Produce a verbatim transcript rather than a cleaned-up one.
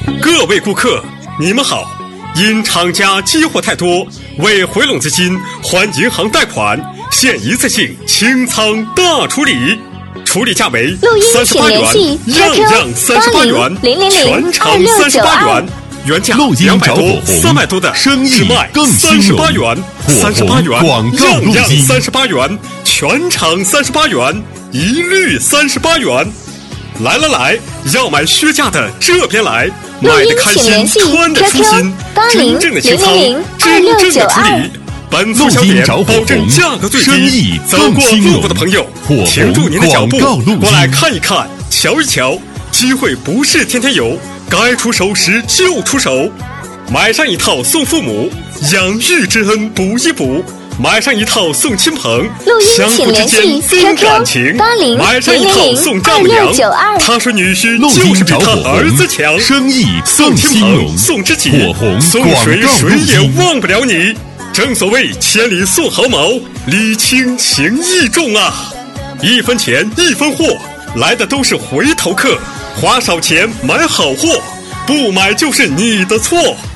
各位顾客，你们好。因厂家积货太多，为回笼资金，还银行贷款，现一次性清仓大处理，处理价为三十八元，样样三十八元，全场三十八元。原价两百多、三百多的生意卖更三十八元，三十八元， 广告样样录音三十八元，全场三十八元，一律三十八元。来来来，要买靴架的这边来，买的开心，穿的舒心，真正的清仓，真正的处理。本促销点保证价格最低，走过路过的朋友，停住您的脚步，过来看一看，瞧一瞧，机会不是天天有，该出手时就出手。买上一套送父母，养育之恩补一补。买上一套送亲朋，相互之间增感情。买上一套送丈母娘，他说女婿就是比他儿子强。 生意送亲朋，送知己，送谁谁也忘不了你。正所谓千里送毫毛，礼轻情意重啊！一分钱一分货，来的都是回头客。花少钱买好货，不买就是你的错。